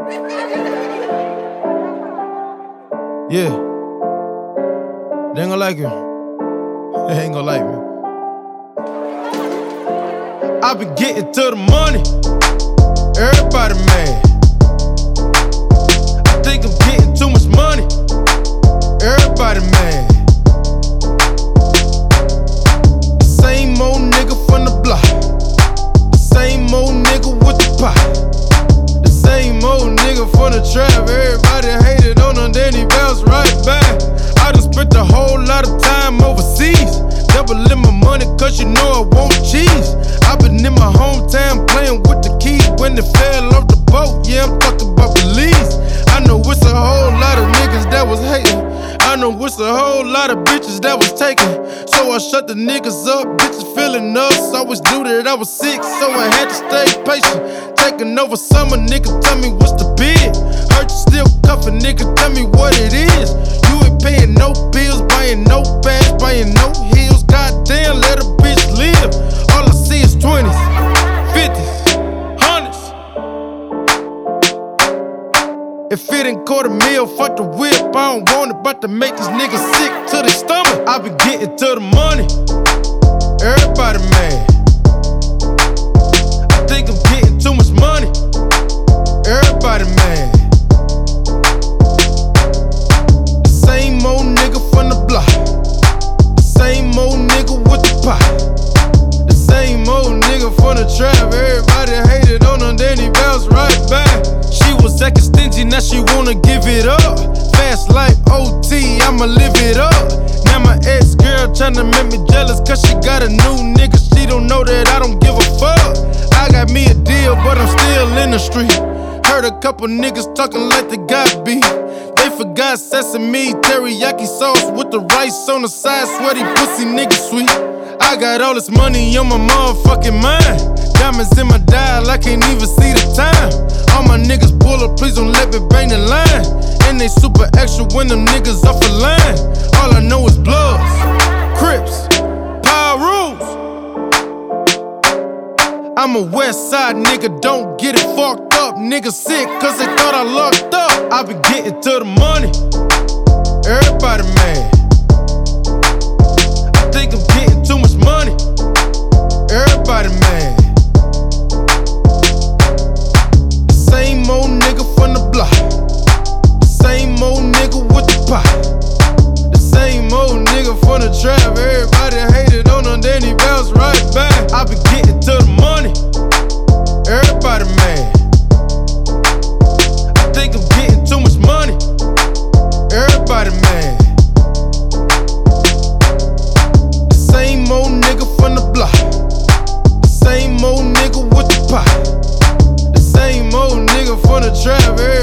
Yeah. They ain't gonna like you. They ain't gonna like me. I been getting to the money. Everybody mad. I think I'm getting too much money. Everybody mad. The same old nigga from the block. The same old nigga with the pot. The same old nigga from the trap. Everybody hated on him, then he bounced right back. I done spent a whole lot of time overseas. Doubling my money cause you know I want cheese. I been in my hometown playing with the keys when it fell off the boat. Yeah, I'm talking about Belize. I know it's a whole lot of niggas that was hating. I know it's a whole lot of bitches that was taken. So I shut the niggas up, bitches feeling us. Always knew that I was sick, so I had to stay patient. Taking over summer, nigga, tell me what's the bid. Hurt you still cuffin', nigga, tell me what it is. You ain't paying no bills, buying no bags, buying no heels. Goddamn, let a bitch live. All I see is 20s, 50s, 100s. If it ain't $250,000, fuck the whip, I don't want it. About to make these niggas sick to their stomach. I been getting to the money. Everybody mad. I think I'm getting too much money. Everybody mad. The same old nigga from the block. The same old nigga with the pot. The same old nigga from the trap. Everybody hated on him, then he bounced right back. She was acting stingy, now she wanna give it up. Fast life OT, I'ma live it up. Now my ex-girl tryna make me jealous cause she got a new nigga. She don't know that I don't give a fuck. I got me a deal, but I'm still in the street. Heard a couple niggas talking like they got beef. They forgot sesame, teriyaki sauce with the rice on the side. Sweaty pussy nigga sweet. I got all this money on my motherfucking mind. Diamonds in my dial, I can't even see the time. All my niggas pull up, please don't let me bang the line. And they super extra when them niggas off the line. All I know is Bloods, Crips, Power Rules. I'm a west side nigga, don't get it fucked up. Niggas sick cause they thought I locked up. I been getting to the money. Everybody mad. I think I'm getting too much money. Everybody mad. The same old nigga from the block. The same old nigga with the pot. The same old nigga from the trap. Everybody hated on him, then he bounced right back. I been getting to the money. Everybody mad. I think I'm getting too much money. Everybody mad. The same old nigga from the block. The same old nigga with the pot. The same old nigga from the trap.